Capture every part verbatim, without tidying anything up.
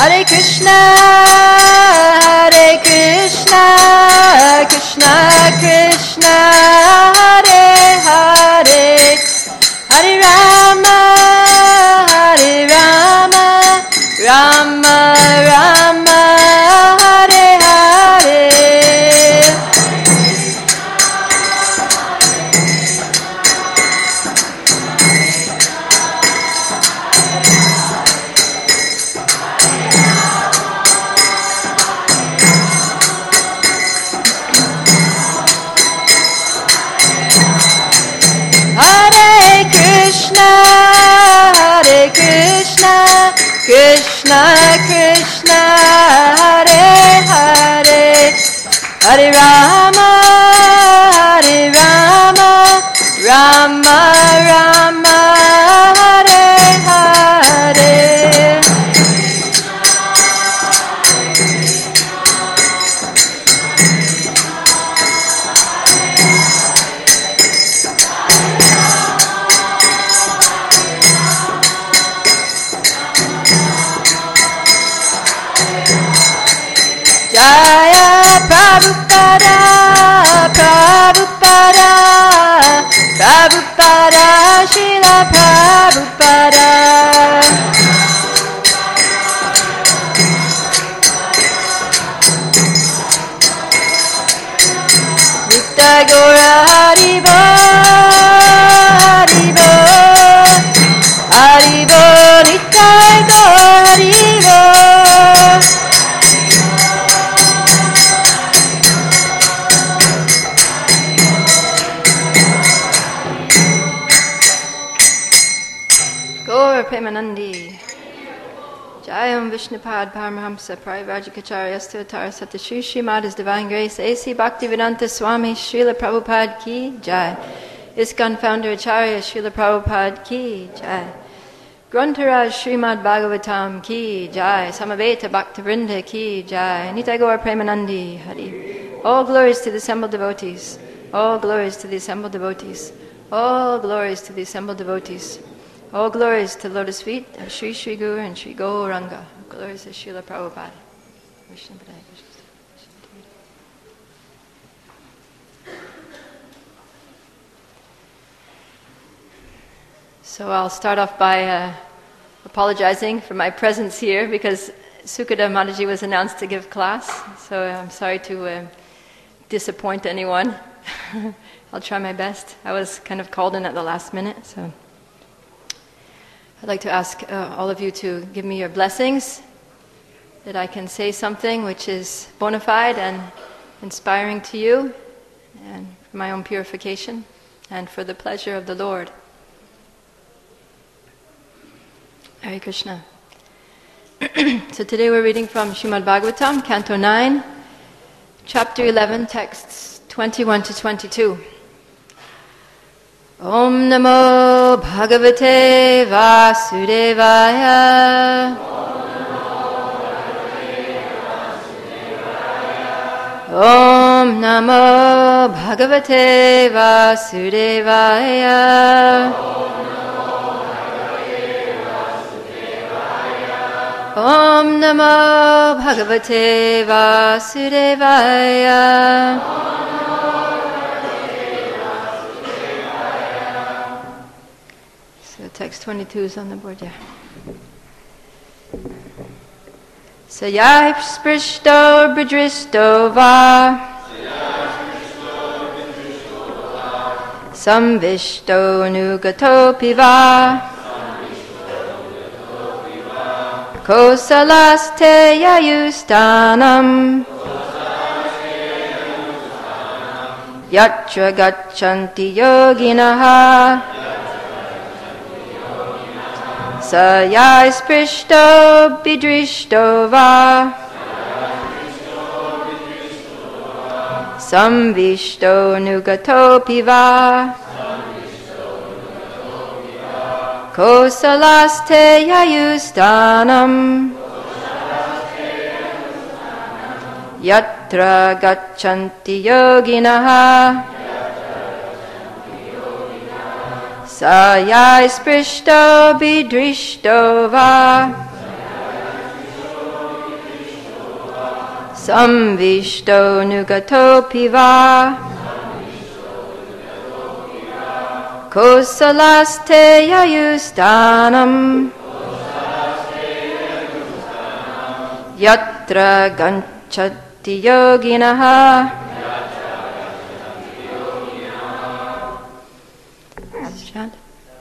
Hare Krishna, Hare Krishna, Krishna Krishna, Hare Hare, Hare Rama, Hare Rama, Rama Rama, Hare Hare. Krishna Krishna, Hare Hare, Hare Rama, Hare Rama, Rama Rama, Hare Hare. Jaya Prabhupada, Prabhupada, Prabhupada, Srila Prabhupada. Nitya Gaura Haribo, Haribo, Haribo, Nitya Gaura Haribo. Premanandi. Jayam Vishnupad Paramahamsa Parivrajikacharya Statara Satashu Srimad His Divine Grace A C Bhaktivedanta Swami Srila Prabhupada Ki Jai. ISKCON Founder Acharya Srila Prabhupada Ki Jai. Gruntaraj Srimad Bhagavatam Ki Jai. Samaveta Bhaktivinoda Ki Jai. Nitai Gaur Premanandi Hari. All glories to the assembled devotees. All glories to the assembled devotees. All glories to the assembled devotees. All glories to the lotus feet of Sri Sri Guru and Sri Gauranga. Glories to Srila Prabhupada. So I'll start off by uh, apologizing for my presence here because Sukada Mataji was announced to give class. So I'm sorry to uh, disappoint anyone. I'll try my best. I was kind of called in at the last minute, so I'd like to ask uh, all of you to give me your blessings, that I can say something which is bona fide and inspiring to you, and for my own purification, and for the pleasure of the Lord. Hare Krishna. So today we're reading from Srimad Bhagavatam, Canto nine, Chapter eleven, texts twenty-one to twenty-two. Om Namo Bhagavate Vasudevaya. Om Namo Bhagavate Vasudevaya. Om Namo Bhagavate Vasudevaya. Text twenty-two is on the board, yeah. Sayai sprishto bridristo va Samvishto nugato piva Kosalaste yayustanam Yatra gachanti yoginaha Sayai sprishto bidrishto va Samvishto nugato piva Kosalaste yayustanam Yatra gachanti yoginaha Sayai sprishto bidrishto va Samvishto nugato piva Kosalaste yayustanam Yatra ganchati yoginaha. Chant.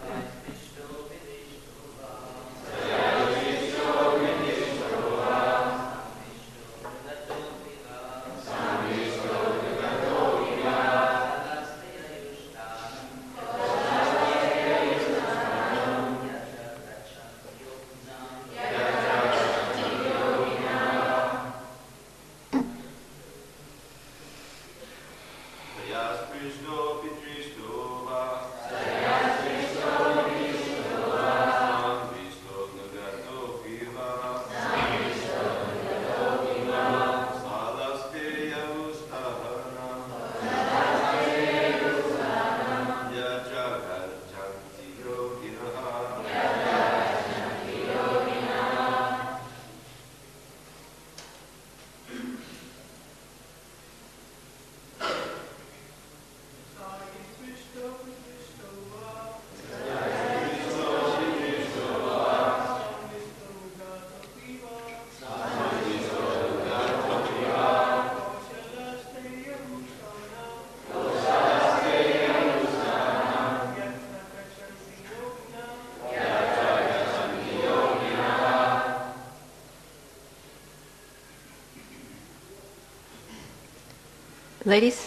Ladies?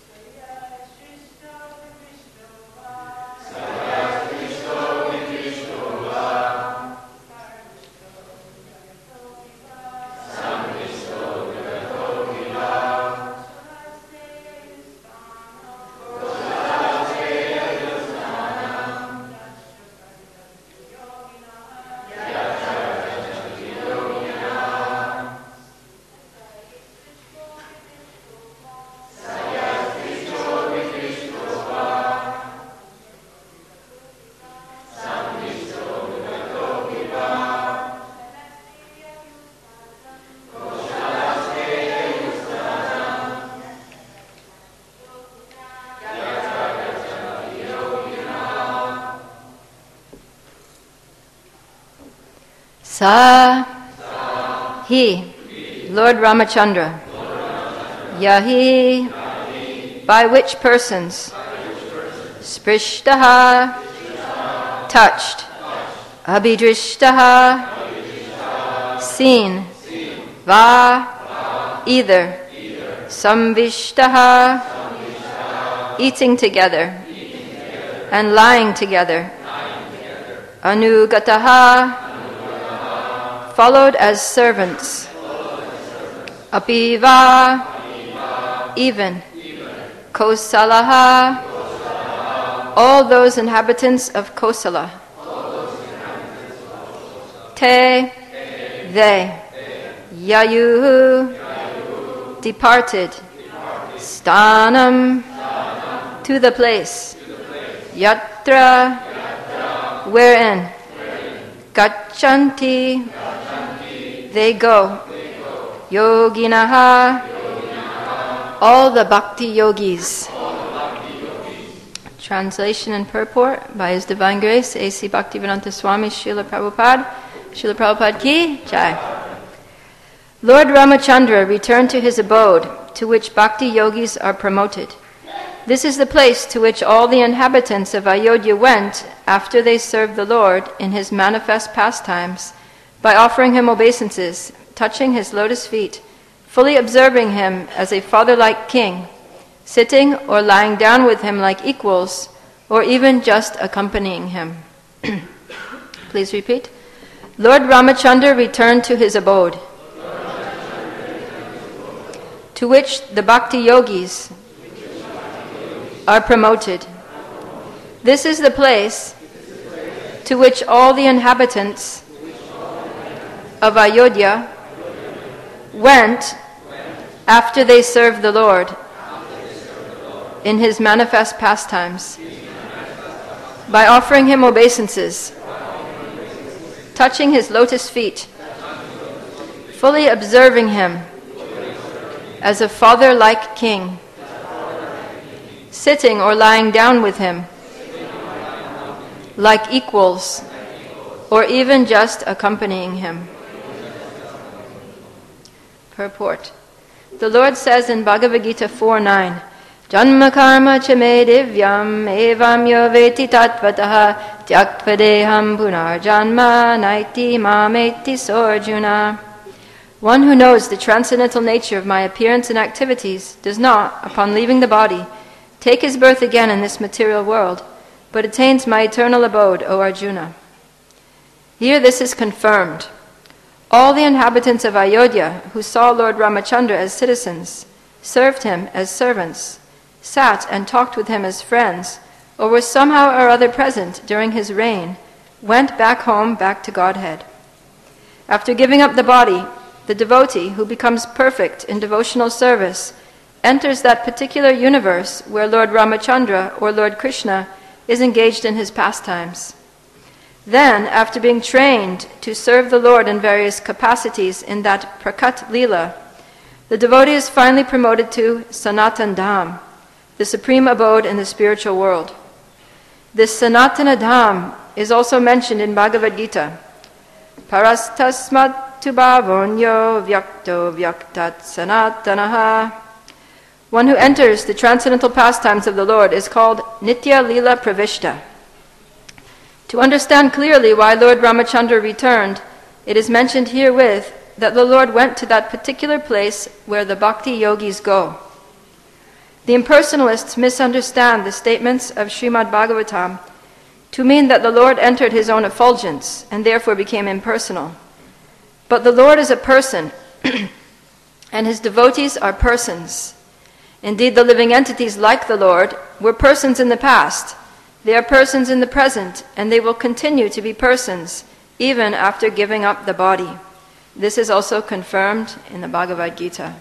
Sa, he, Lord Ramachandra, Yahi, by which persons, Sprishtaha, touched, Abhidrishtaha, seen, Va, either, Samvishtaha, eating together, and lying together, Anugataha, followed as servants, Apiva, even, Kosalaha, all those inhabitants of Kosala, Te, they, Yayuhu, departed, Stanam, to the place, Yatra, wherein, Gachanti, they go, Yoginaha, all the bhakti yogis. Translation and purport by His Divine Grace A C Bhaktivedanta Swami Srila Prabhupada. Srila Prabhupada ki jai. Lord Ramachandra returned to his abode, to which bhakti yogis are promoted. This is the place to which all the inhabitants of Ayodhya went after they served the Lord in his manifest pastimes, by offering him obeisances, touching his lotus feet, fully observing him as a father-like king, sitting or lying down with him like equals, or even just accompanying him. Please repeat. Lord Ramachandra returned to his abode, to which the bhakti yogis are promoted. This is the place to which all the inhabitants of Ayodhya went after they served the Lord in his manifest pastimes, by offering him obeisances, touching his lotus feet, fully observing him as a father-like king, sitting or lying down with him, like equals, or even just accompanying him. Purport. The Lord says in Bhagavad Gita four nine, Janma karma cha me divyam evam yo veti tatvataha tyaktva deham punar janma naiti mameti sorjuna. One who knows the transcendental nature of my appearance and activities does not, upon leaving the body, take his birth again in this material world, but attains my eternal abode, O Arjuna. Here this is confirmed. All the inhabitants of Ayodhya who saw Lord Ramachandra as citizens, served him as servants, sat and talked with him as friends, or were somehow or other present during his reign, went back home, back to Godhead. After giving up the body, the devotee who becomes perfect in devotional service enters that particular universe where Lord Ramachandra or Lord Krishna is engaged in his pastimes. Then, after being trained to serve the Lord in various capacities in that Prakat Leela, the devotee is finally promoted to Sanatan Dham, the supreme abode in the spiritual world. This Sanatana Dham is also mentioned in Bhagavad Gita. Parastasmat tu bhavonyo vyakto vyaktat sanatanaha. One who enters the transcendental pastimes of the Lord is called Nitya Lila Pravishta. To understand clearly why Lord Ramachandra returned, it is mentioned herewith that the Lord went to that particular place where the bhakti yogis go. The impersonalists misunderstand the statements of Srimad Bhagavatam to mean that the Lord entered his own effulgence and therefore became impersonal. But the Lord is a person, and his devotees are persons. Indeed, the living entities like the Lord were persons in the past. They are persons in the present, and they will continue to be persons even after giving up the body. This is also confirmed in the Bhagavad Gita.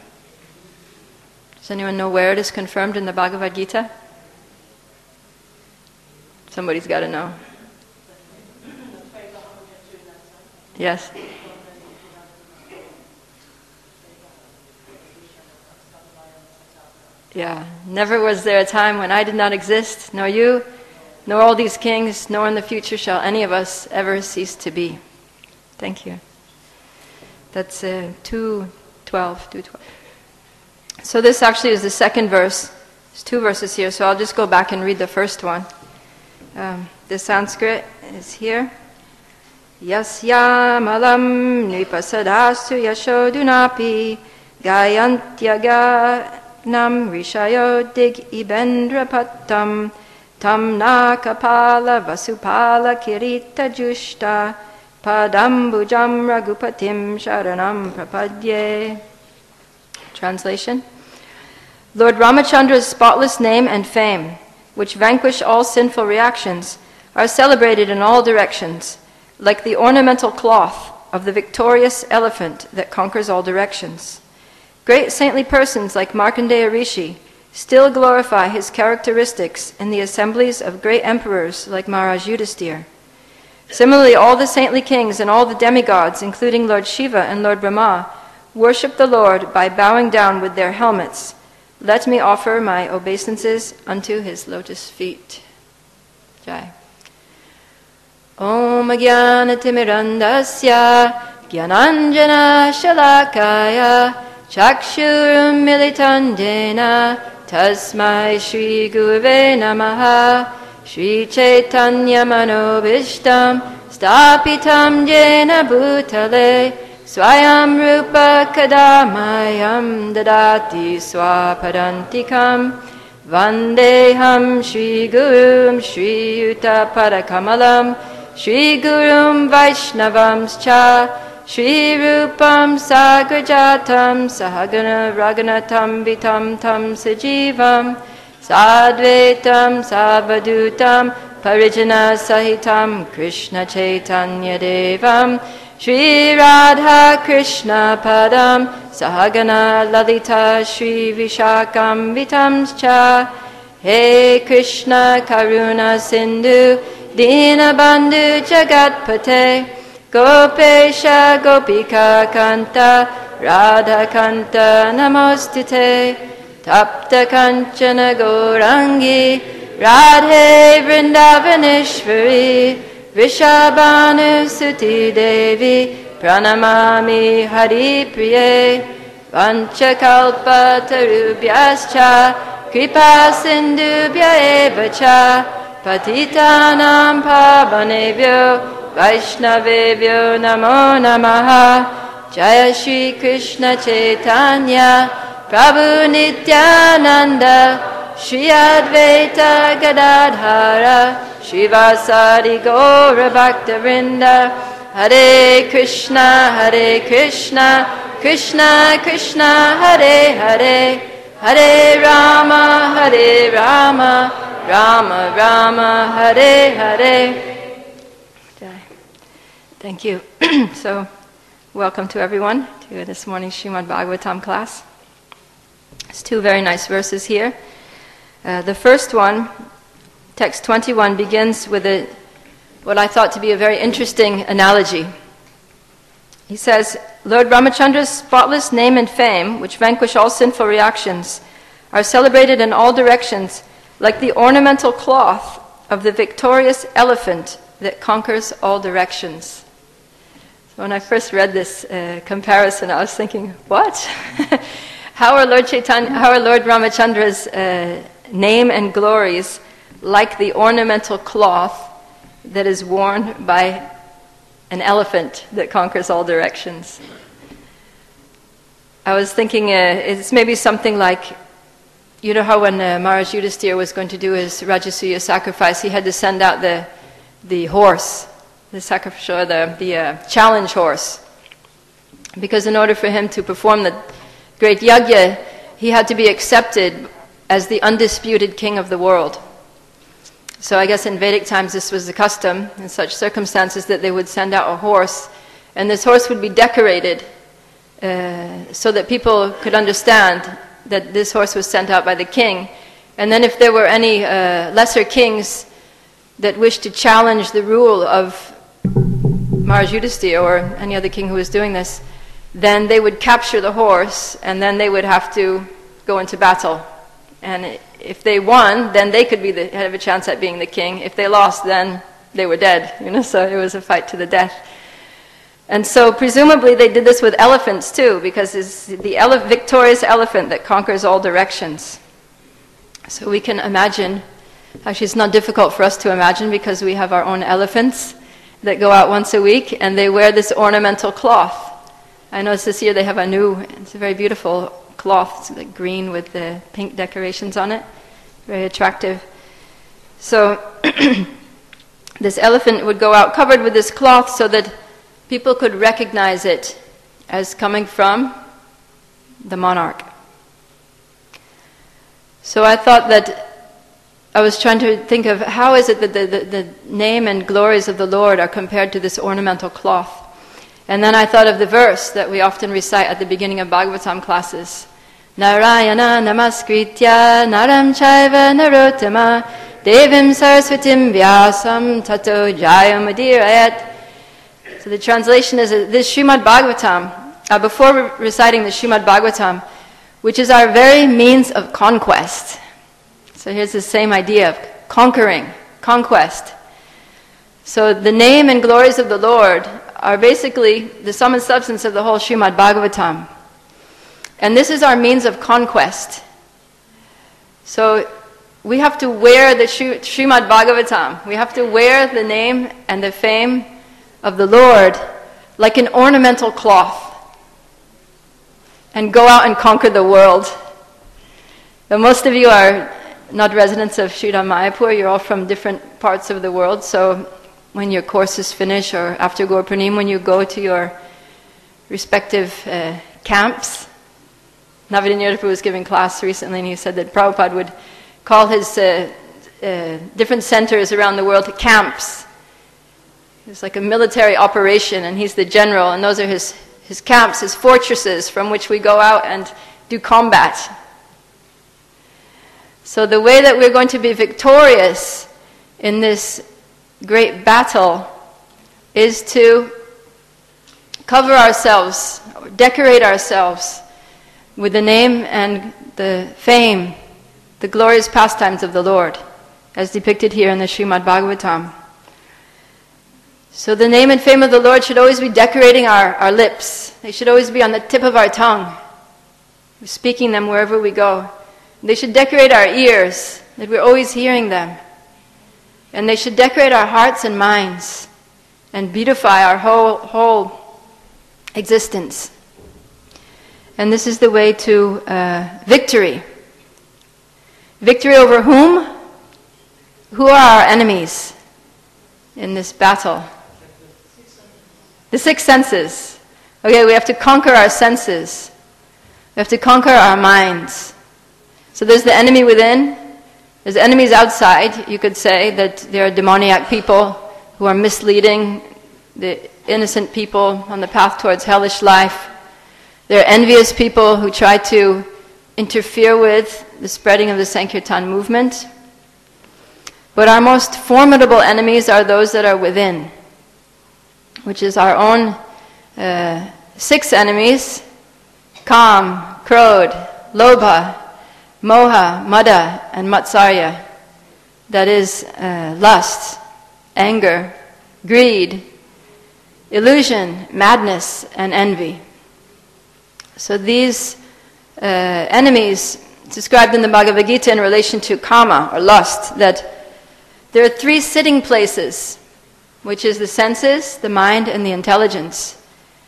Does anyone know where it is confirmed in the Bhagavad Gita? Somebody's got to know. Yes. Yeah, never was there a time when I did not exist, nor you, nor all these kings, nor in the future shall any of us ever cease to be. Thank you. That's uh, two twelve. So this actually is the second verse. There's two verses here, so I'll just go back and read the first one. Um, the Sanskrit is here. Yasya malam nipasadastu yashodunapi gayantyaga nam rishayo dig ibendra pattam tam nakapala vasupala kirita jushta padambujam ragupatim sharanam prapadye. Translation. Lord Ramachandra's spotless name and fame, which vanquish all sinful reactions, are celebrated in all directions, like the ornamental cloth of the victorious elephant that conquers all directions. Great saintly persons like Markandeya Rishi still glorify his characteristics in the assemblies of great emperors like Maharaj Yudhisthira. Similarly, all the saintly kings and all the demigods, including Lord Shiva and Lord Brahma, worship the Lord by bowing down with their helmets. Let me offer my obeisances unto his lotus feet. Jai. Om Jnanatimirandasya Jnananjana Shalakaya Chakshurum Militandena Tasmai Shri Guruve Namaha Shri Chaitanya Manobishtam Stapitam Jena Bhutale Swayam Rupa Kadamayam Dadati Swapadantikam Vandeham Shri Gurum Shri Yuta Parakamalam Shri Gurum Vaishnavamscha Shri Rupam Sagrajatam Sahagana Raghunatam Vitam Tam Sajivam Sadvetam Savadutam Parijana Sahitam Krishna Chaitanya Devam Shri Radha Krishna Padam Sahagana Lalita Shri Vishakam Vitamscha He Krishna Karuna Sindhu Dinabandhu Jagatpate Gopesha Gopika Kanta Radhakanta Namostute, Tapta Kanchana Gaurangi, Radhe Vrindavaneshwari, Vrishabhanu Suti Devi, Pranamami Hari Priye, Vanchakalpa Tarubhyascha, Kripa Sindhubhya Evacha, Patitanam Pavanebhyo, Vaishnavebhyo Namo Namaha, Jaya Shri Krishna Chaitanya, Prabhu Nityananda, Shri Advaita Gadadhara, Shivasari Gaura Bhaktavinda, Hare Krishna, Hare Krishna, Krishna Krishna, Hare Hare, Hare Rama, Hare Rama, Rama Rama, Hare Hare. Thank you. So, welcome to everyone to this morning's Srimad Bhagavatam class. There's two very nice verses here. Uh, the first one, text twenty-one, begins with a, what I thought to be a very interesting analogy. He says, Lord Ramachandra's spotless name and fame, which vanquish all sinful reactions, are celebrated in all directions like the ornamental cloth of the victorious elephant that conquers all directions. So when I first read this uh, comparison, I was thinking, what? How are Lord Chaitanya, how are Lord Ramachandra's uh, name and glories like the ornamental cloth that is worn by an elephant that conquers all directions? I was thinking uh, it's maybe something like, you know how when uh, Maharaj Yudhisthira was going to do his Rajasuya sacrifice, he had to send out the the horse, the sacrificial, the, the uh, challenge horse. Because in order for him to perform the great yajna, he had to be accepted as the undisputed king of the world. So I guess in Vedic times this was the custom in such circumstances that they would send out a horse, and this horse would be decorated uh, so that people could understand that this horse was sent out by the king. And then if there were any uh, lesser kings that wished to challenge the rule of Maharaj Yudhisthira or any other king who was doing this, then they would capture the horse, and then they would have to go into battle. And if they won, then they could be the, have a chance at being the king. If they lost, then they were dead. You know, so it was a fight to the death. And so presumably they did this with elephants too, because it's the ele- victorious elephant that conquers all directions. So we can imagine, actually it's not difficult for us to imagine because we have our own elephants that go out once a week and they wear this ornamental cloth. I noticed this year they have a new, it's a very beautiful cloth, it's like green with the pink decorations on it, very attractive. So this elephant would go out covered with this cloth so that people could recognize it as coming from the monarch. So I thought that I was trying to think of how is it that the, the, the name and glories of the Lord are compared to this ornamental cloth. And then I thought of the verse that we often recite at the beginning of Bhagavatam classes. Narayana namaskritya naram chaiva narottama devim saraswatim vyasam tato jayam udirayat. So the translation is that this Srimad Bhagavatam, uh, before re- reciting the Srimad Bhagavatam, which is our very means of conquest. So here's the same idea of conquering, conquest. So the name and glories of the Lord are basically the sum and substance of the whole Srimad Bhagavatam. And this is our means of conquest. So we have to wear the Srimad Bhagavatam. We have to wear the name and the fame of the Lord like an ornamental cloth and go out and conquer the world. But most of you are not residents of Sridham Mayapur. You're all from different parts of the world. So when your courses finish or after Gaur Purnim, when you go to your respective uh, camps, Navadin Yadapu was giving class recently and he said that Prabhupada would call his uh, uh, different centers around the world camps. It's like a military operation and he's the general and those are his, his camps, his fortresses from which we go out and do combat. So the way that we're going to be victorious in this great battle is to cover ourselves, decorate ourselves with the name and the fame, the glorious pastimes of the Lord, as depicted here in the Srimad Bhagavatam. So the name and fame of the Lord should always be decorating our, our lips. They should always be on the tip of our tongue. We're speaking them wherever we go. They should decorate our ears, that we're always hearing them. And they should decorate our hearts and minds and beautify our whole, whole existence. And this is the way to uh, victory. Victory over whom? Who are our enemies in this battle? The six senses. Okay, we have to conquer our senses. We have to conquer our minds. So there's the enemy within. There's enemies outside. You could say that there are demoniac people who are misleading the innocent people on the path towards hellish life. There are envious people who try to interfere with the spreading of the Sankirtan movement. But our most formidable enemies are those that are within, which is our own uh, six enemies: Kam, Krodh, Lobha, Moha, Mada, and Matsarya. That is uh, lust, anger, greed, illusion, madness, and envy. So these uh, enemies described in the Bhagavad Gita in relation to kama, or lust, that there are three sitting places, which is the senses, the mind, and the intelligence.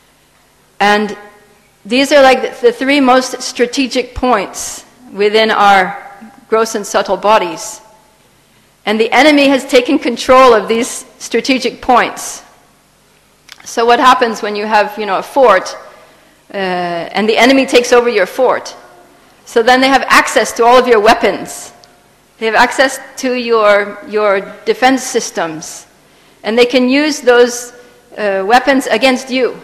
And these are like the, the three most strategic points within our gross and subtle bodies. And the enemy has taken control of these strategic points. So what happens when you have, you know, a fort, uh, and the enemy takes over your fort? So then they have access to all of your weapons. They have access to your, your defense systems. And they can use those uh, weapons against you.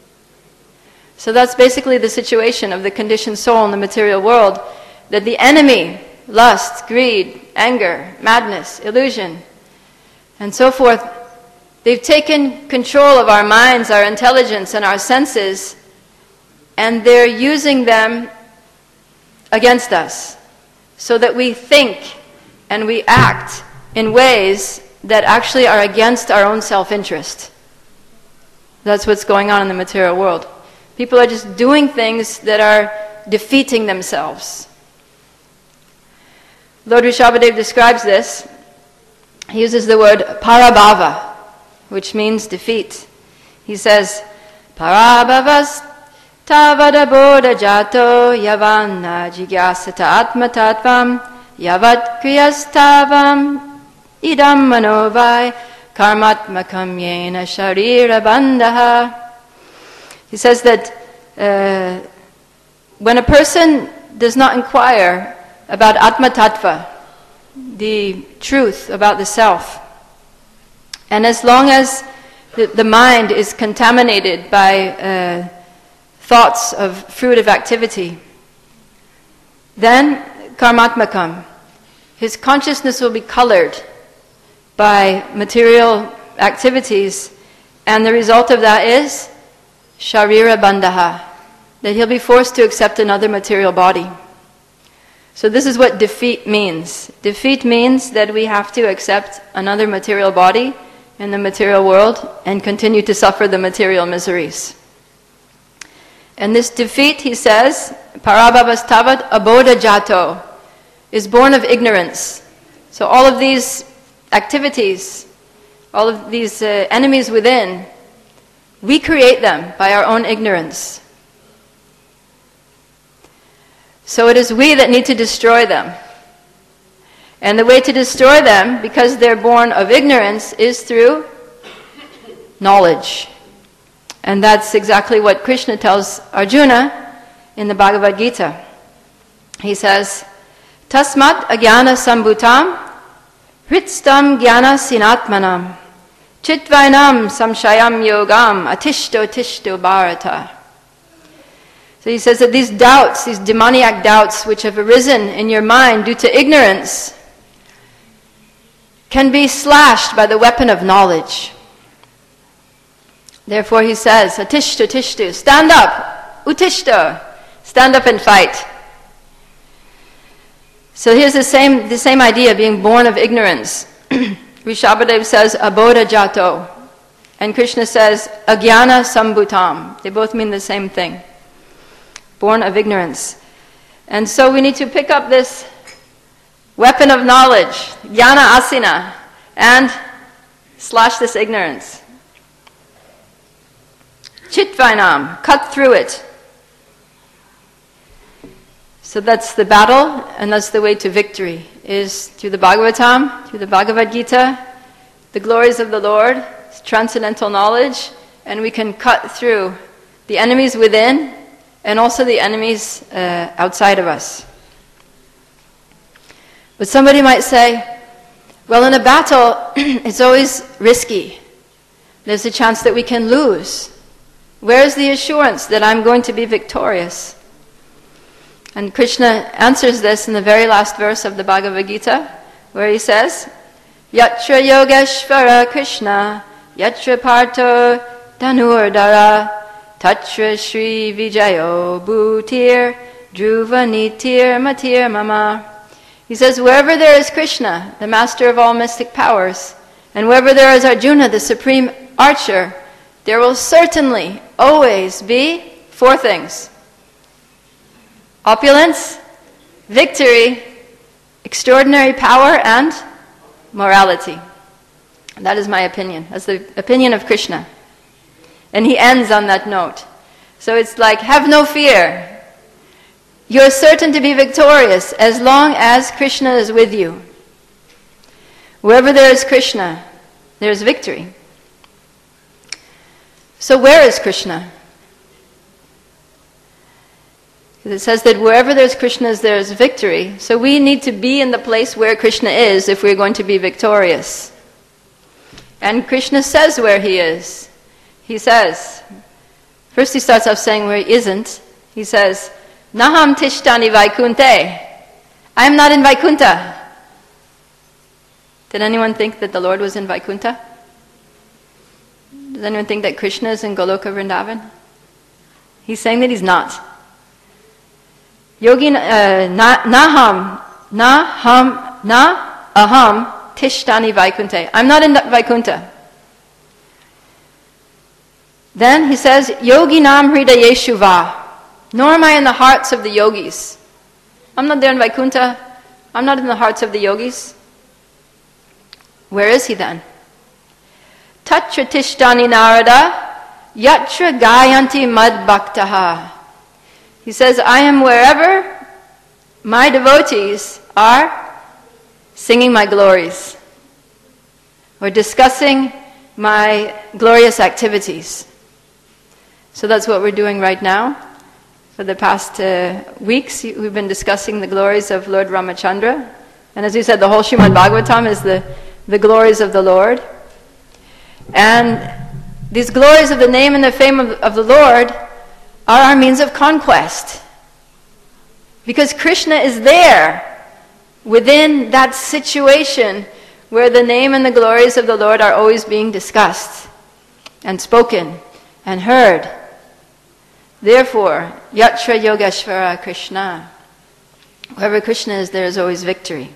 So that's basically the situation of the conditioned soul in the material world. That the enemy, lust, greed, anger, madness, illusion, and so forth, they've taken control of our minds, our intelligence, and our senses, and they're using them against us, so that we think and we act in ways that actually are against our own self-interest. That's what's going on in the material world. People are just doing things that are defeating themselves. Lord Rishabhadev describes this. He uses the word parabhava, which means defeat. He says, Parabhavas tavada bodha jato yavanna jigyasata atma tattvam yavat kriyastavam idam manovai karmatmakam yena sharira bandhaha. He says that uh, when a person does not inquire about Atma Tattva, the truth about the self, and as long as the, the mind is contaminated by uh, thoughts of fruitive activity, then karmatmakam, his consciousness will be colored by material activities, and the result of that is sharira bandhaha, that he'll be forced to accept another material body. So this is what defeat means. Defeat means that we have to accept another material body in the material world and continue to suffer the material miseries. And this defeat, he says, parabhavastavat abodha jato, is born of ignorance. So all of these activities, all of these uh, enemies within, we create them by our own ignorance. So it is we that need to destroy them. And the way to destroy them, because they're born of ignorance, is through knowledge. And that's exactly what Krishna tells Arjuna in the Bhagavad Gita. He says, Tasmat agyana sambhutam hritstam jnana sinatmanam chitvainam samshayam yogam atishto tishto bharata. So he says that these doubts, these demoniac doubts which have arisen in your mind due to ignorance, can be slashed by the weapon of knowledge. Therefore he says, Atishtu, tishtu, stand up, utishtu, stand up and fight. So here's the same, the same idea, being born of ignorance. Rishabhadev says, Abodha jato. And Krishna says, Agyana sambhutam. They both mean the same thing. Born of ignorance. And so we need to pick up this weapon of knowledge, jnana asina, and slash this ignorance. Chitvainam, cut through it. So that's the battle, and that's the way to victory, is through the Bhagavatam, through the Bhagavad Gita, the glories of the Lord, transcendental knowledge, and we can cut through the enemies within and also the enemies uh, outside of us. But somebody might say, well, in a battle, it's always risky. There's a chance that we can lose. Where's the assurance that I'm going to be victorious? And Krishna answers this in the very last verse of the Bhagavad Gita, where he says, Yatra Yogeshvara Krishna, Yatra Partho Dhanurdara, Tatra Shri Vijayo Bhutir, Dhruva Nitir Matir Mama. He says, wherever there is Krishna, the master of all mystic powers, and wherever there is Arjuna, the supreme archer, there will certainly always be four things. Opulence, victory, extraordinary power, and morality. That is my opinion. That's the opinion of Krishna. And he ends on that note. So it's like, have no fear. You're certain to be victorious as long as Krishna is with you. Wherever there is Krishna, there is victory. So where is Krishna? Because it says that wherever there's Krishna, there is victory. So we need to be in the place where Krishna is if we're going to be victorious. And Krishna says where he is. He says, first he starts off saying where he isn't. He says, Naham tishtani vaikunte. I am not in Vaikuntha. Did anyone think that the Lord was in Vaikuntha? Does anyone think that Krishna is in Goloka Vrindavan? He's saying that he's not. Yogi, uh, na, naham, naham, na aham tishtani vaikunte. I'm not in Vaikuntha. Then he says, Yogi nam hridayeshu va. Nor am I in the hearts of the yogis. I'm not there in Vaikuntha. I'm not in the hearts of the yogis. Where is he then? Tatra tishtani narada, yatra gayanti mad bhaktaha. He says, I am wherever my devotees are singing my glories or discussing my glorious activities. So that's what we're doing right now. For the past uh, weeks, we've been discussing the glories of Lord Ramachandra. And as we said, the whole Srimad Bhagavatam is the, the glories of the Lord. And these glories of the name and the fame of, of the Lord are our means of conquest. Because Krishna is there within that situation where the name and the glories of the Lord are always being discussed and spoken and heard. Therefore, Yatra Yogeshvara Krishna. Wherever Krishna is, there is always victory.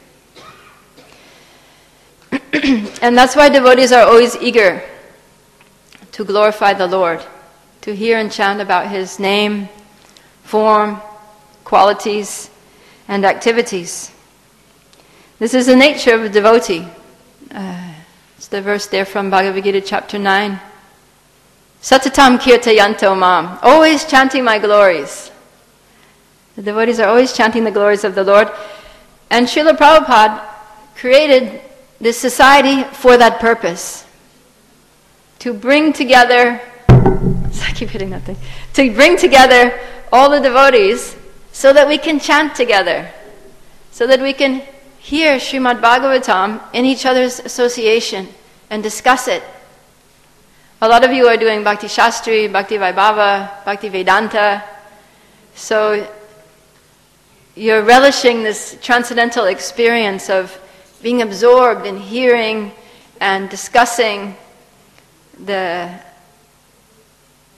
And that's why devotees are always eager to glorify the Lord, to hear and chant about His name, form, qualities, and activities. This is the nature of a devotee. Uh, it's the verse there from Bhagavad Gita chapter nine. Satatam kirtayanto mam. Always chanting my glories. The devotees are always chanting the glories of the Lord. And Srila Prabhupada created this society for that purpose. To bring together, I keep hitting that thing, to bring together all the devotees so that we can chant together, so that we can hear Srimad Bhagavatam in each other's association and discuss it. A lot of you are doing Bhakti Shastri, Bhakti Vaibhava, Bhakti Vedanta, so you're relishing this transcendental experience of being absorbed in hearing and discussing the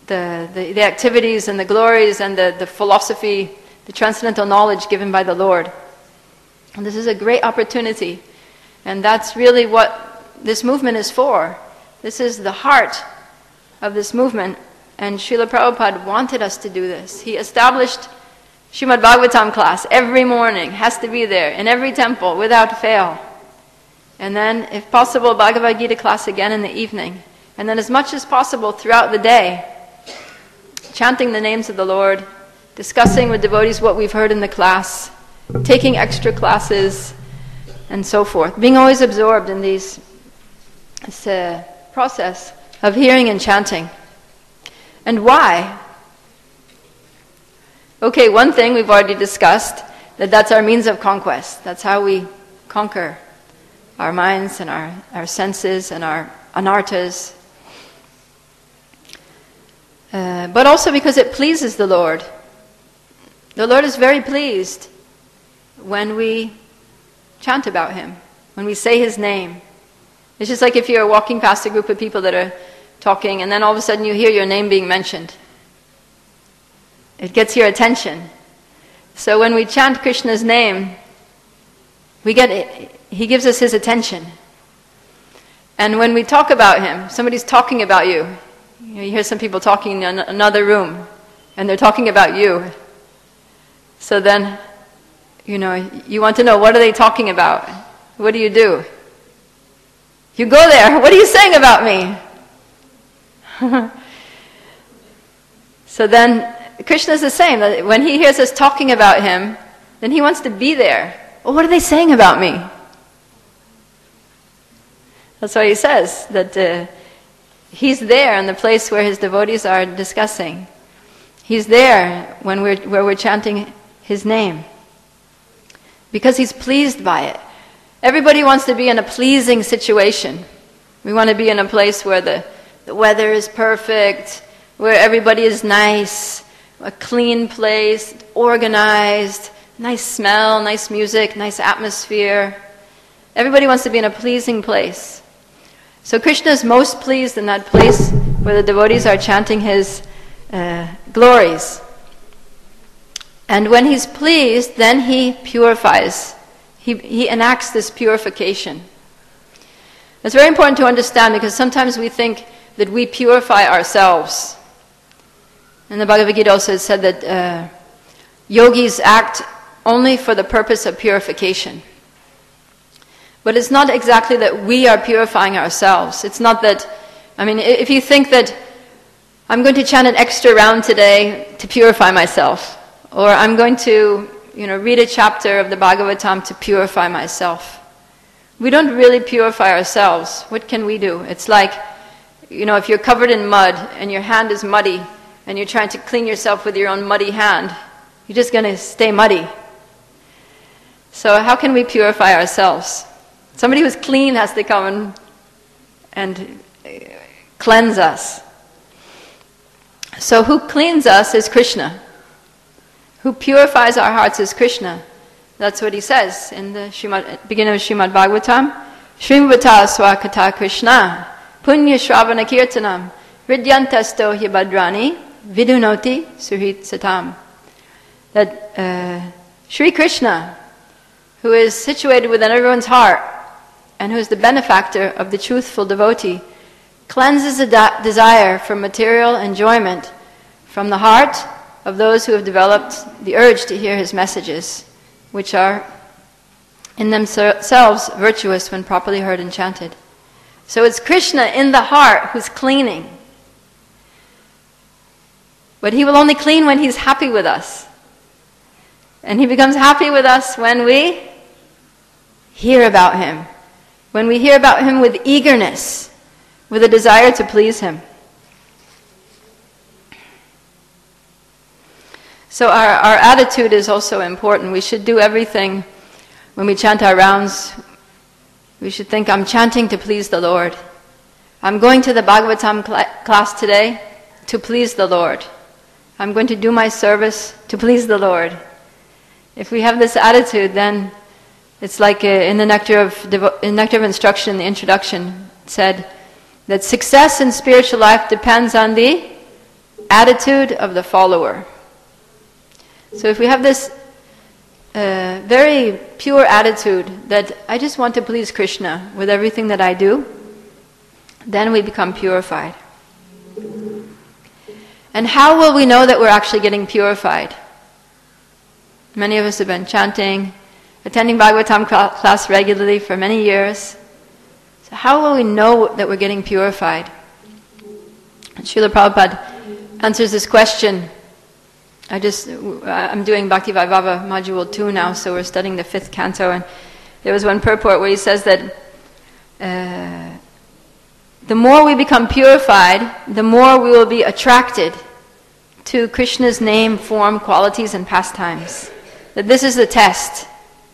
the, the, the activities and the glories and the, the philosophy, the transcendental knowledge given by the Lord. And this is a great opportunity. And that's really what this movement is for. This is the heart of this movement. And Srila Prabhupada wanted us to do this. He established Srimad Bhagavatam class every morning, has to be there, in every temple, without fail. And then, if possible, Bhagavad Gita class again in the evening. And then as much as possible throughout the day, chanting the names of the Lord, discussing with devotees what we've heard in the class, taking extra classes, and so forth. Being always absorbed in these, this uh, process of hearing and chanting. And why? Okay, one thing we've already discussed, that that's our means of conquest. That's how we conquer our minds and our, our senses and our anarthas. Uh, but also because it pleases the Lord. The Lord is very pleased when we chant about Him, when we say His name. It's just like if you're walking past a group of people that are talking and then all of a sudden you hear your name being mentioned. It gets your attention. So when we chant Krishna's name, we get it. He gives us His attention. And when we talk about Him, somebody's talking about you. You know, you hear some people talking in another room, and they're talking about you. So then, you know, you want to know, what are they talking about? What do you do? You go there. What are you saying about me? So then, Krishna is the same. That when He hears us talking about Him, then He wants to be there. Well, what are they saying about me? That's why He says that uh, He's there in the place where His devotees are discussing. He's there when we're where we're chanting His name. Because He's pleased by it. Everybody wants to be in a pleasing situation. We want to be in a place where the, the weather is perfect, where everybody is nice, a clean place, organized, nice smell, nice music, nice atmosphere. Everybody wants to be in a pleasing place. So Krishna is most pleased in that place where the devotees are chanting His uh, glories. And when He's pleased, then He purifies. He, he enacts this purification. It's very important to understand because sometimes we think that we purify ourselves. In the Bhagavad Gita also it said that uh, yogis act only for the purpose of purification. But it's not exactly that we are purifying ourselves. It's not that, I mean, if you think that I'm going to chant an extra round today to purify myself, or I'm going to, you know, read a chapter of the Bhagavatam to purify myself. We don't really purify ourselves. What can we do? It's like, you know, if you're covered in mud and your hand is muddy and you're trying to clean yourself with your own muddy hand, you're just going to stay muddy. So how can we purify ourselves? Somebody who's clean has to come and, and cleanse us. So who cleans us is Krishna. Who purifies our hearts is Krishna. That's what he says in the Srimad, beginning of Srimad Bhagavatam. Srimvata swakata Krishna punya shravana kirtanam vidyantasto hyabadrani vidunoti suhit satam. That uh, Sri Krishna, who is situated within everyone's heart and who is the benefactor of the truthful devotee, cleanses the de- desire for material enjoyment from the heart of those who have developed the urge to hear his messages, which are in themselves virtuous when properly heard and chanted. So it's Krishna in the heart who's cleaning. But he will only clean when he's happy with us. And he becomes happy with us when we hear about him. When we hear about him with eagerness, with a desire to please him. So our, our attitude is also important. We should do everything when we chant our rounds. We should think, I'm chanting to please the Lord. I'm going to the Bhagavatam cl- class today to please the Lord. I'm going to do my service to please the Lord. If we have this attitude, then it's like uh, in the Nectar of Devo- in Nectar of Instruction, in the introduction, it said that success in spiritual life depends on the attitude of the follower. So if we have this uh, very pure attitude that I just want to please Krishna with everything that I do, then we become purified. And how will we know that we're actually getting purified? Many of us have been chanting, attending Bhagavatam class regularly for many years. So how will we know that we're getting purified? Srila Prabhupada answers this question. I just, I'm doing Bhakti Vaibhava Module two now, so we're studying the fifth canto, and there was one purport where he says that uh, the more we become purified, the more we will be attracted to Krishna's name, form, qualities, and pastimes. That this is the test.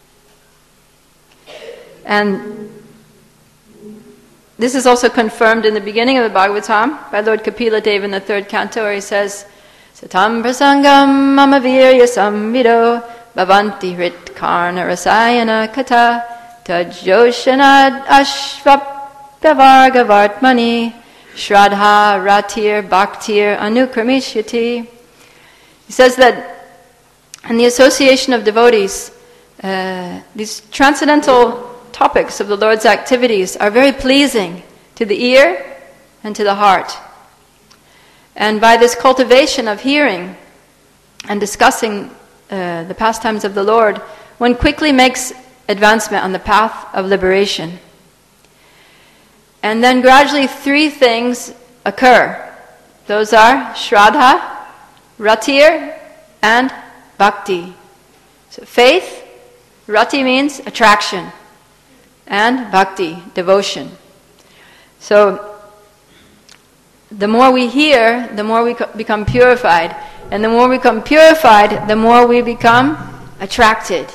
And this is also confirmed in the beginning of the Bhagavatam by Lord Kapila Deva in the third canto, where he says, Satam prasangam mama virya samvido bhavanti hrit karna rasayana kata tajoshanad ashvapyavarga vartmani shraddha ratir bhaktir anukramishyati. He says that in the association of devotees, uh, these transcendental topics of the Lord's activities are very pleasing to the ear and to the heart. And by this cultivation of hearing and discussing uh, the pastimes of the Lord, one quickly makes advancement on the path of liberation. And then gradually three things occur. Those are Shraddha, Ratir, and Bhakti. So faith, Rati means attraction, and Bhakti, devotion. So the more we hear, the more we co- become purified. And the more we become purified, the more we become attracted.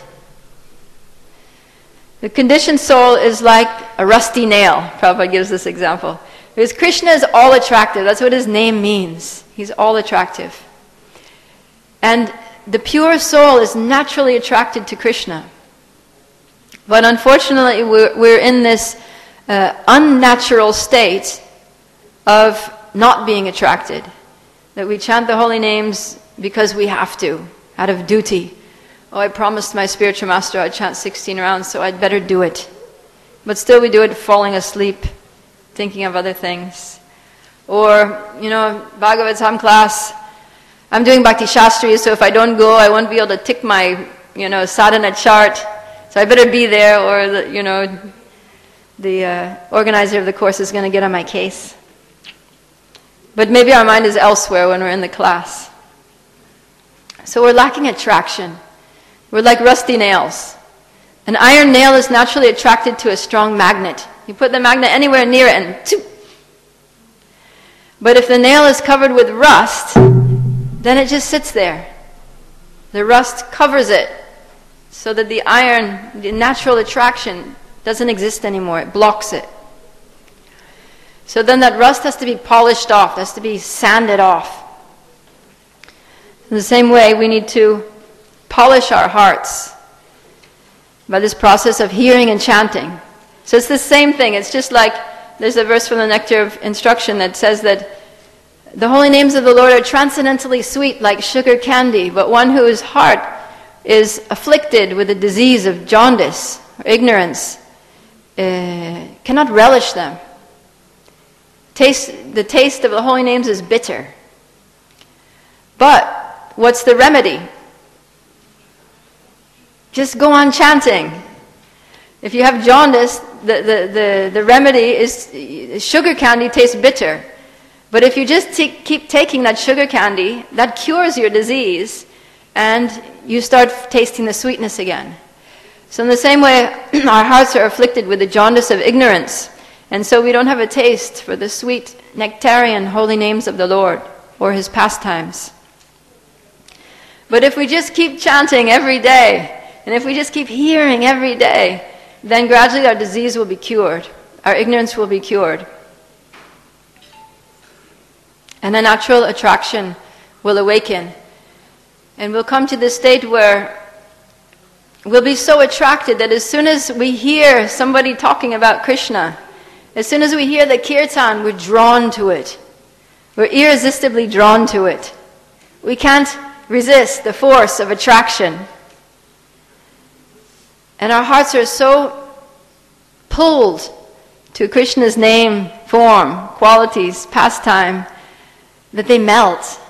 The conditioned soul is like a rusty nail. Prabhupada gives this example. Because Krishna is all attractive. That's what his name means. He's all attractive. And the pure soul is naturally attracted to Krishna. But unfortunately, we're, we're in this uh, unnatural state of not being attracted. That we chant the holy names because we have to, out of duty. Oh, I promised my spiritual master I'd chant sixteen rounds, so I'd better do it. But still we do it falling asleep, thinking of other things. Or, you know, Bhagavatam class, I'm doing Bhakti Shastri, so if I don't go, I won't be able to tick my, you know, sadhana chart. So I better be there, or, the, you know, the uh, organizer of the course is going to get on my case. But maybe our mind is elsewhere when we're in the class. So we're lacking attraction. We're like rusty nails. An iron nail is naturally attracted to a strong magnet. You put the magnet anywhere near it and tzoop. But if the nail is covered with rust, then it just sits there. The rust covers it so that the iron, the natural attraction, doesn't exist anymore. It blocks it. So then that rust has to be polished off, has to be sanded off. In the same way, we need to polish our hearts by this process of hearing and chanting. So it's the same thing. It's just like, there's a verse from the Nectar of Instruction that says that the holy names of the Lord are transcendently sweet like sugar candy, but one whose heart is afflicted with the disease of jaundice or ignorance uh, cannot relish them. Taste, the taste of the holy names is bitter. But what's the remedy? Just go on chanting. If you have jaundice, the, the, the, the remedy is sugar candy tastes bitter. But if you just t- keep taking that sugar candy, that cures your disease, and you start tasting the sweetness again. So in the same way, our hearts are afflicted with the jaundice of ignorance. And so we don't have a taste for the sweet nectarian holy names of the Lord or his pastimes. But if we just keep chanting every day, and if we just keep hearing every day, then gradually our disease will be cured. Our ignorance will be cured. And a natural attraction will awaken. And we'll come to this state where we'll be so attracted that as soon as we hear somebody talking about Krishna, as soon as we hear the kirtan, we're drawn to it. We're irresistibly drawn to it. We can't resist the force of attraction. And our hearts are so pulled to Krishna's name, form, qualities, pastime, that they melt.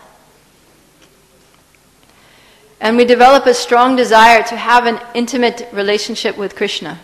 And we develop a strong desire to have an intimate relationship with Krishna.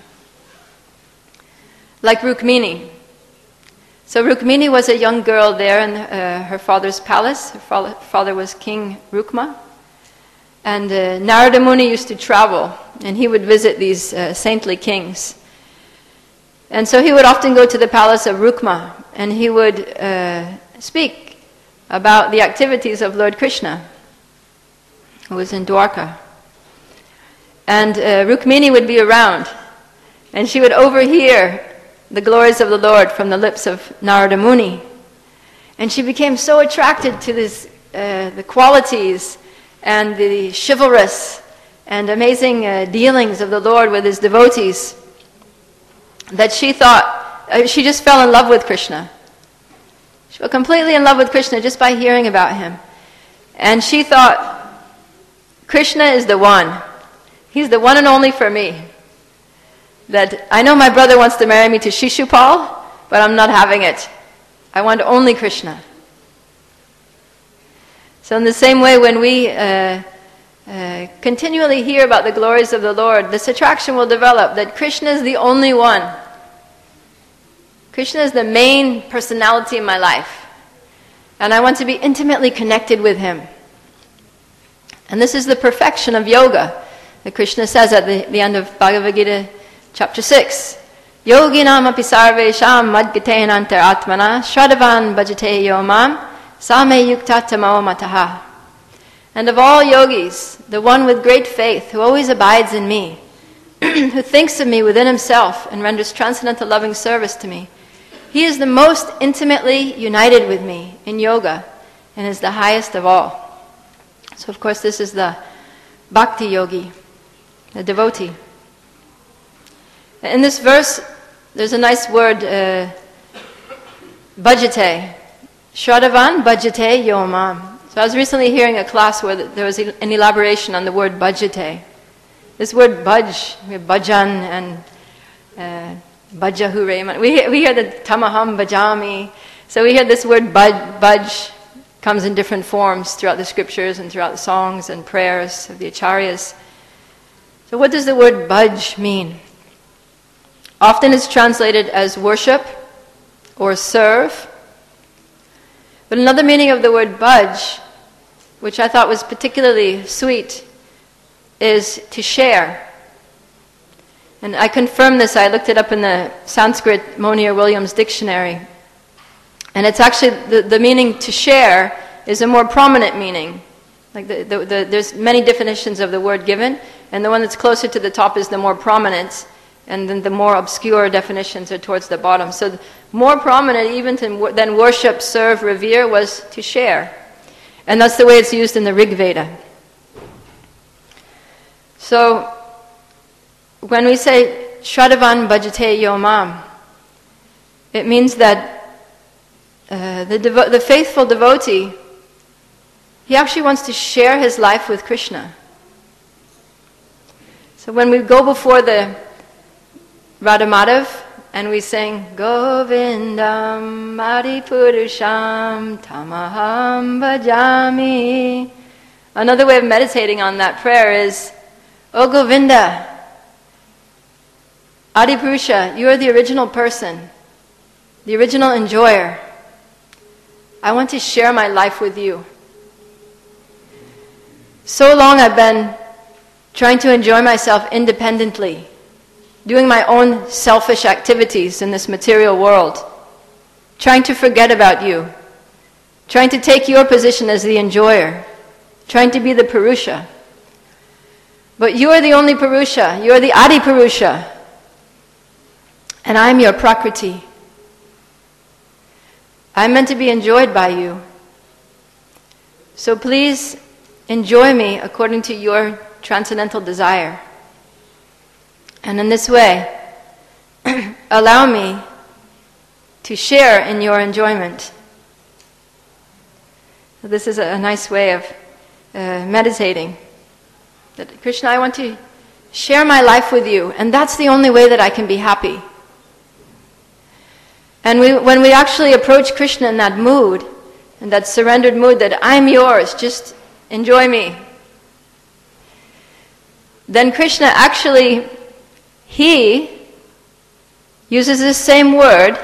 Like Rukmini. So Rukmini was a young girl there in uh, her father's palace. Her fa- father was King Rukma. And uh, Narada Muni used to travel, and he would visit these uh, saintly kings. And so he would often go to the palace of Rukma, and he would uh, speak about the activities of Lord Krishna, who was in Dwarka. And uh, Rukmini would be around, and she would overhear the glories of the Lord from the lips of Narada Muni. And she became so attracted to this, uh, the qualities and the chivalrous and amazing uh, dealings of the Lord with his devotees, that she thought, uh, she just fell in love with Krishna. She fell completely in love with Krishna just by hearing about him. And she thought, Krishna is the one. He's the one and only for me. That I know my brother wants to marry me to Shishupal, but I'm not having it. I want only Krishna. So in the same way, when we uh, uh, continually hear about the glories of the Lord, this attraction will develop that Krishna is the only one. Krishna is the main personality in my life. And I want to be intimately connected with him. And this is the perfection of yoga that Krishna says at the, the end of Bhagavad Gita chapter six. Yoginam api sarvesham madgatein antar atmana shraddhavan bhajate yomam same yukta tamo mataha. And of all yogis, the one with great faith who always abides in me, who thinks of me within himself and renders transcendental loving service to me, he is the most intimately united with me in yoga and is the highest of all. So of course this is the bhakti yogi, the devotee. In this verse, there's a nice word, uh, bhajate. Shraddhavan bhajate yomam. So I was recently hearing a class where there was an elaboration on the word bhajate. This word bhaj, we have bhajan and uh, bhajahure. We, we hear the tamaham bhajami. So we hear this word bhaj, bhaj comes in different forms throughout the scriptures and throughout the songs and prayers of the acharyas. So what does the word bhaj mean? Often it's translated as worship or serve. But another meaning of the word bhaj, which I thought was particularly sweet, is to share. And I confirmed this, I looked it up in the Sanskrit Monier-Williams dictionary. And it's actually, the, the meaning to share is a more prominent meaning. Like the, the, the, there's many definitions of the word given, and the one that's closer to the top is the more prominent. And then the more obscure definitions are towards the bottom. So more prominent even than worship, serve, revere was to share. And that's the way it's used in the Rig Veda. So when we say Shraddhavan bhajate yomam, it means that uh, the, devo- the faithful devotee, he actually wants to share his life with Krishna. So when we go before the Radha Madhav, and we sing Govindam Adipurusham Tamaham Bhajami. Another way of meditating on that prayer is, O Govinda, Adipurusha, you are the original person, the original enjoyer. I want to share my life with you. So long I've been trying to enjoy myself independently, doing my own selfish activities in this material world, trying to forget about you, trying to take your position as the enjoyer, trying to be the Purusha. But you are the only Purusha, you are the Adi Purusha, and I'm your Prakriti. I'm meant to be enjoyed by you. So please enjoy me according to your transcendental desire. And in this way, allow me to share in your enjoyment. So this is a, a nice way of uh, meditating. That Krishna, I want to share my life with you, and that's the only way that I can be happy. And we, when we actually approach Krishna in that mood, in that surrendered mood that I'm yours, just enjoy me, then Krishna actually, he uses this same word,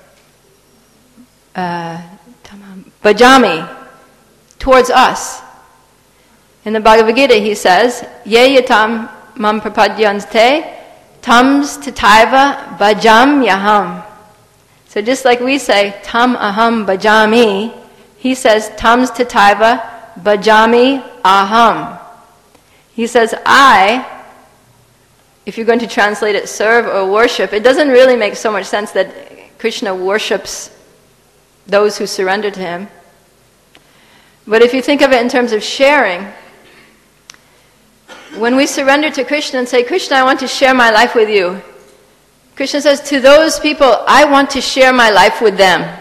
uh, bhajami, towards us. In the Bhagavad Gita he says, Ye yatam mam prapadyante tams tataiva bhajam yaham. So just like we say, tam aham bhajami, he says, tams tataiva bhajami aham. He says, I, if you're going to translate it, serve or worship, it doesn't really make so much sense that Krishna worships those who surrender to him. But if you think of it in terms of sharing, when we surrender to Krishna and say, Krishna, I want to share my life with you, Krishna says, to those people, I want to share my life with them.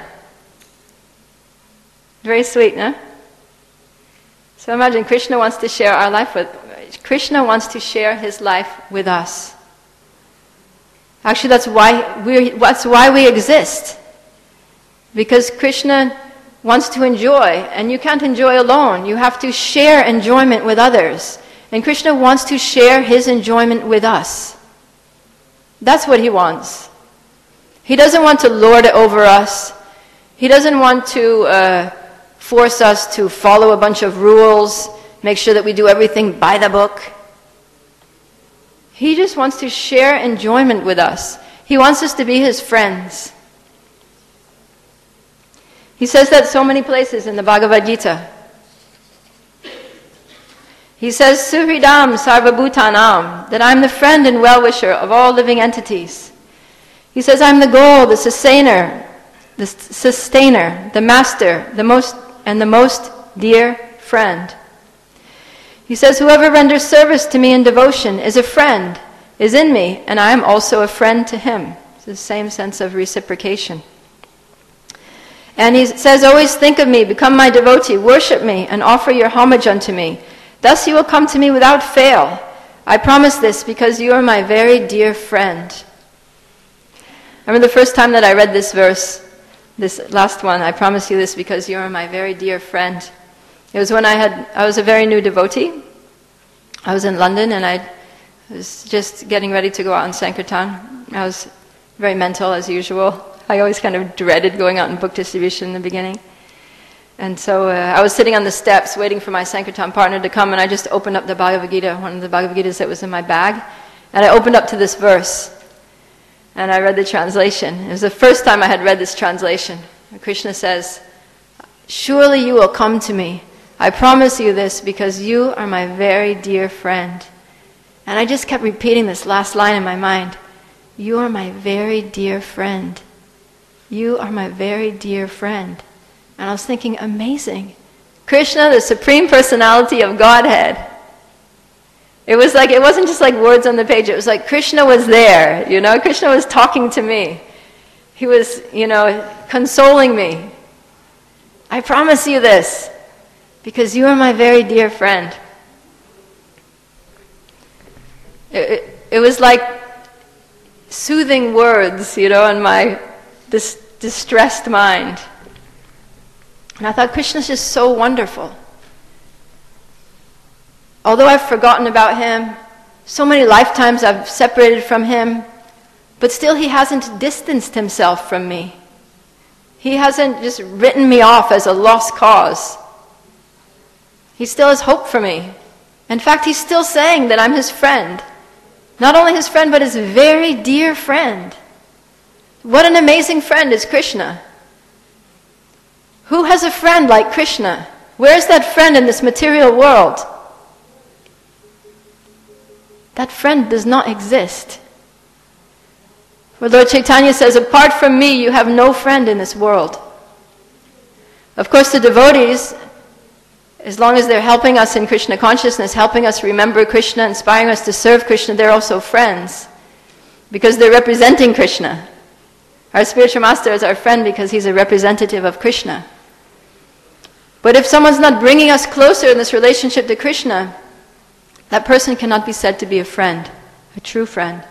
Very sweet, no? So imagine Krishna wants to share our life with Krishna wants to share his life with us. Actually, that's why we that's why we exist. Because Krishna wants to enjoy, and you can't enjoy alone. You have to share enjoyment with others. And Krishna wants to share his enjoyment with us. That's what he wants. He doesn't want to lord it over us. He doesn't want to uh, force us to follow a bunch of rules, make sure that we do everything by the book. He just wants to share enjoyment with us. He wants us to be his friends. He says that so many places in the Bhagavad Gita. He says, Suhridam sarvabhutanam, that I'm the friend and well-wisher of all living entities. He says, I'm the goal, the sustainer, the sustainer, the master, the most and the most dear friend. He says, whoever renders service to me in devotion is a friend, is in me, and I am also a friend to him. It's the same sense of reciprocation. And he says, always think of me, become my devotee, worship me, and offer your homage unto me. Thus you will come to me without fail. I promise this because you are my very dear friend. I remember the first time that I read this verse, this last one, I promise you this because you are my very dear friend. It was when I had, I was a very new devotee. I was in London and I was just getting ready to go out on Sankirtan. I was very mental as usual. I always kind of dreaded going out in book distribution in the beginning. And so uh, I was sitting on the steps waiting for my Sankirtan partner to come, and I just opened up the Bhagavad Gita, one of the Bhagavad Gitas that was in my bag, and I opened up to this verse. And I read the translation. It was the first time I had read this translation. Krishna says, surely you will come to me. I promise you this because you are my very dear friend. And I just kept repeating this last line in my mind. You are my very dear friend. You are my very dear friend. And I was thinking, amazing. Krishna, the Supreme Personality of Godhead. It was like, it wasn't just like words on the page. It was like Krishna was there, you know. Krishna was talking to me. He was, you know, consoling me. I promise you this, because you are my very dear friend. It, it, it was like soothing words, you know, in my this distressed mind. And I thought, Krishna's just so wonderful. Although I've forgotten about him, so many lifetimes I've separated from him, but still he hasn't distanced himself from me. He hasn't just written me off as a lost cause. He still has hope for me. In fact, he's still saying that I'm his friend. Not only his friend, but his very dear friend. What an amazing friend is Krishna. Who has a friend like Krishna? Where is that friend in this material world? That friend does not exist. For Lord Chaitanya says, apart from me, you have no friend in this world. Of course, the devotees, as long as they're helping us in Krishna consciousness, helping us remember Krishna, inspiring us to serve Krishna, they're also friends. Because they're representing Krishna. Our spiritual master is our friend because he's a representative of Krishna. But if someone's not bringing us closer in this relationship to Krishna, that person cannot be said to be a friend, a true friend.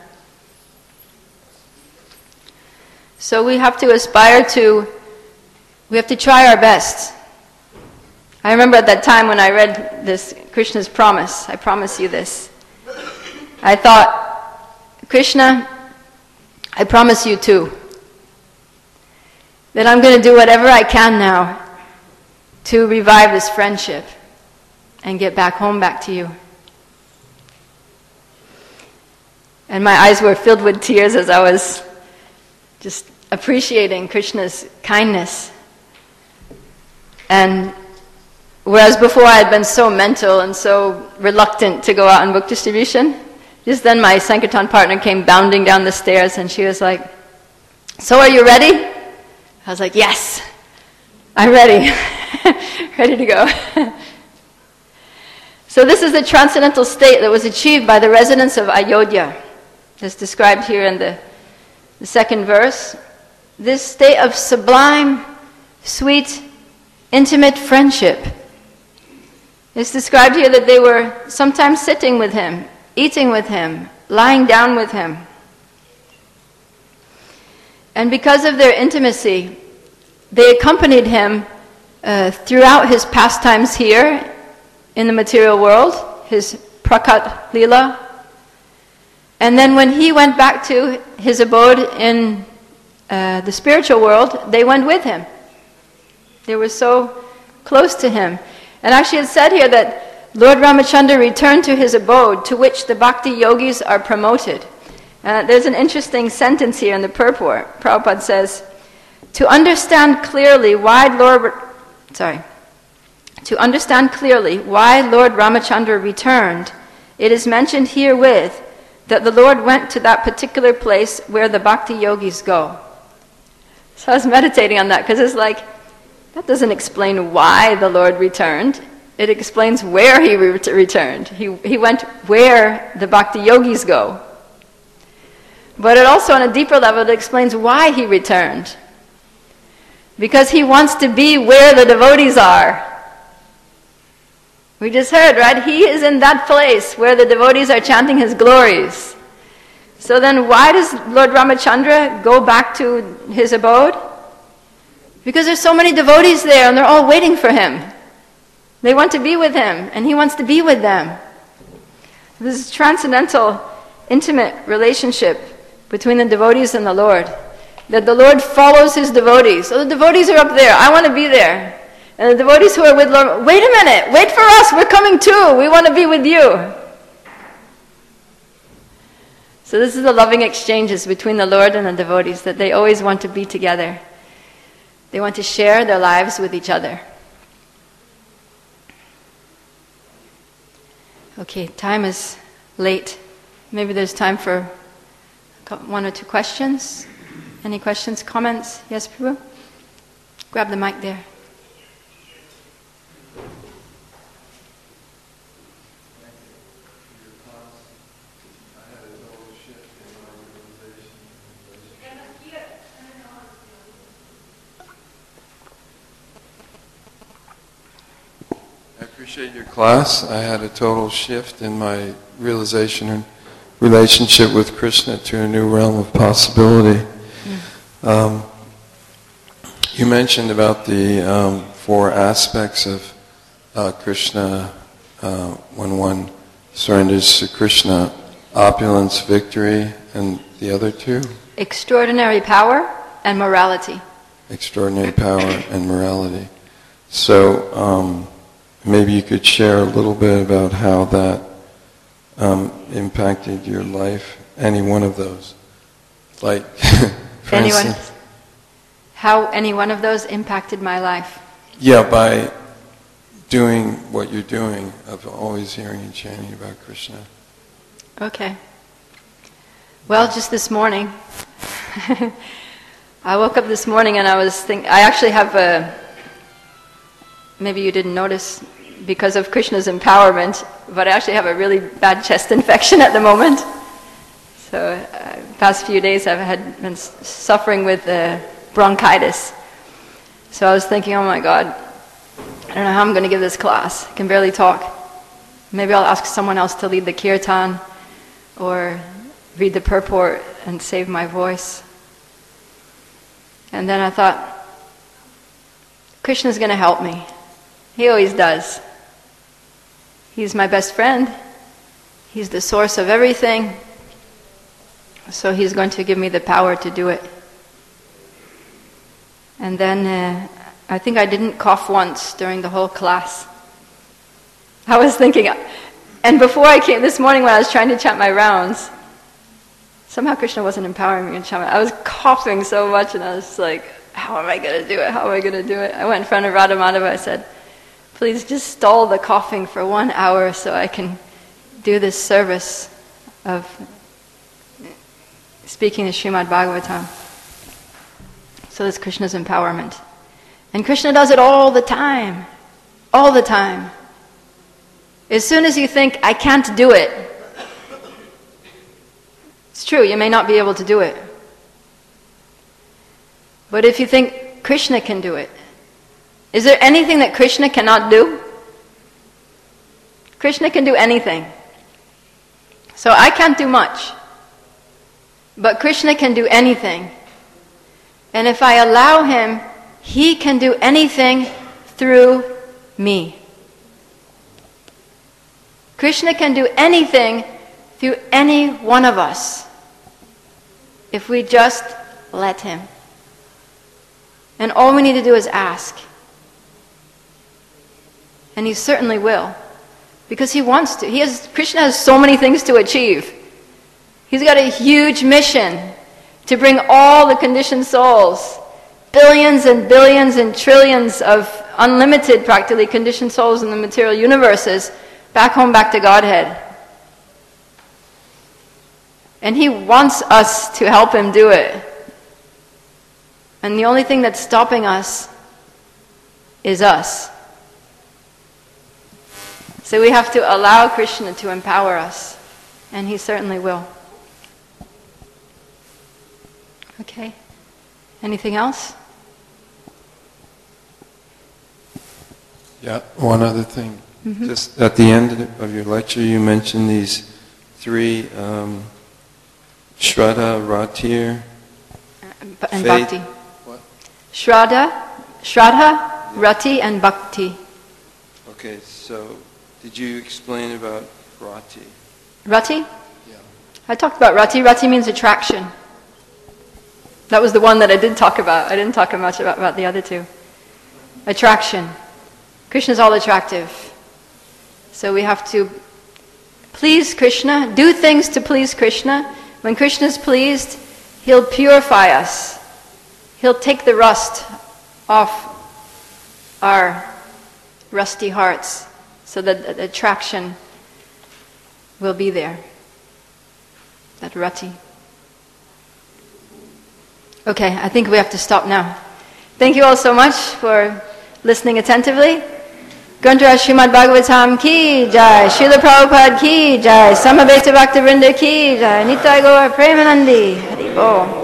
So we have to aspire to, we have to try our best. I remember at that time when I read this, Krishna's promise, I promise you this. I thought, Krishna, I promise you too, that I'm going to do whatever I can now to revive this friendship and get back home, back to you. And my eyes were filled with tears as I was just appreciating Krishna's kindness. And whereas before I had been so mental and so reluctant to go out on book distribution, just then my Sankirtan partner came bounding down the stairs and she was like, "So are you ready?" I was like, "Yes, I'm ready." Ready to go. So this is the transcendental state that was achieved by the residents of Ayodhya. As described here in the, the second verse. This state of sublime, sweet, intimate friendship. It's described here that they were sometimes sitting with him, eating with him, lying down with him. And because of their intimacy, they accompanied him uh, throughout his pastimes here in the material world, his prakat lila. And then when he went back to his abode in uh, the spiritual world, they went with him. They were so close to him. And actually it's said here that Lord Ramachandra returned to his abode, to which the bhakti yogis are promoted. And there's an interesting sentence here in the purport. Prabhupada says, to understand clearly why Lord, sorry, to understand clearly why Lord Ramachandra returned, it is mentioned herewith that the Lord went to that particular place where the bhakti yogis go. So I was meditating on that because it's like, that doesn't explain why the Lord returned. It explains where he re- returned. He, he went where the bhakti yogis go. But it also, on a deeper level, it explains why he returned. Because he wants to be where the devotees are. We just heard, right? He is in that place where the devotees are chanting his glories. So then why does Lord Ramachandra go back to his abode? Because there's so many devotees there and they're all waiting for him. They want to be with him and he wants to be with them. This is transcendental, intimate relationship between the devotees and the Lord. That the Lord follows his devotees. So the devotees are up there. I want to be there. And the devotees who are with Lord, wait a minute, wait for us, we're coming too, we want to be with you. So this is the loving exchanges between the Lord and the devotees, that they always want to be together. They want to share their lives with each other. Okay, time is late. Maybe there's time for one or two questions. Any questions, comments? Yes, Prabhu? Grab the mic there. I appreciate your class. I had a total shift in my realization and relationship with Krishna to a new realm of possibility. Mm. Um, you mentioned about the um, four aspects of uh, Krishna uh, when one surrenders to Krishna: opulence, victory, and the other two? Extraordinary power and morality. Extraordinary power and morality. So um, maybe you could share a little bit about how that um, impacted your life, any one of those. Like, for Anyone, instance, how any one of those impacted my life? Yeah, by doing what you're doing, of always hearing and chanting about Krishna. Okay. Well, just this morning, I woke up this morning and I was thinking, I actually have a, maybe you didn't notice, because of Krishna's empowerment, but I actually have a really bad chest infection at the moment. So, uh, past few days I've had been s- suffering with uh, bronchitis. So I was thinking, oh my God, I don't know how I'm going to give this class. I can barely talk. Maybe I'll ask someone else to lead the kirtan or read the purport and save my voice. And then I thought, Krishna's going to help me. He always does. He's my best friend. He's the source of everything. So he's going to give me the power to do it. And then uh, I think I didn't cough once during the whole class. I was thinking, and before I came, this morning when I was trying to chant my rounds, somehow Krishna wasn't empowering me to chant. I was coughing so much and I was like, how am I going to do it? How am I going to do it? I went in front of Radha Madhava. I said, please just stall the coughing for one hour so I can do this service of speaking the Srimad Bhagavatam. So that's Krishna's empowerment. And Krishna does it all the time. All the time. As soon as you think, I can't do it, it's true, you may not be able to do it. But if you think Krishna can do it, is there anything that Krishna cannot do? Krishna can do anything. So I can't do much. But Krishna can do anything. And if I allow him, he can do anything through me. Krishna can do anything through any one of us if we just let him. And all we need to do is ask. And he certainly will. Because he wants to. He has, Krishna has so many things to achieve. He's got a huge mission to bring all the conditioned souls, billions and billions and trillions of unlimited, practically conditioned souls in the material universes, back home, back to Godhead. And he wants us to help him do it. And the only thing that's stopping us is us. So we have to allow Krishna to empower us. And he certainly will. Okay. Anything else? Yeah, one other thing. Mm-hmm. Just at the end of your lecture, you mentioned these three um, Shraddha, Ratir, and faith. Bhakti. What? Shraddha, Shraddha, Rati, and Bhakti. Okay, so did you explain about Rati? Rati? Yeah. I talked about Rati. Rati means attraction. That was the one that I did talk about. I didn't talk much about, about the other two. Attraction. Krishna is all attractive. So we have to please Krishna, do things to please Krishna. When Krishna is pleased, he'll purify us. He'll take the rust off our rusty hearts so that the attraction will be there. That Rati. Okay, I think we have to stop now. Thank you all so much for listening attentively. Granthara Srimad Bhagavatam ki jai, Srila Prabhupada ki jai, Samaveta Bhakta Vrinda ki jai, Nitai Gaur Premanandi, Hari Bol.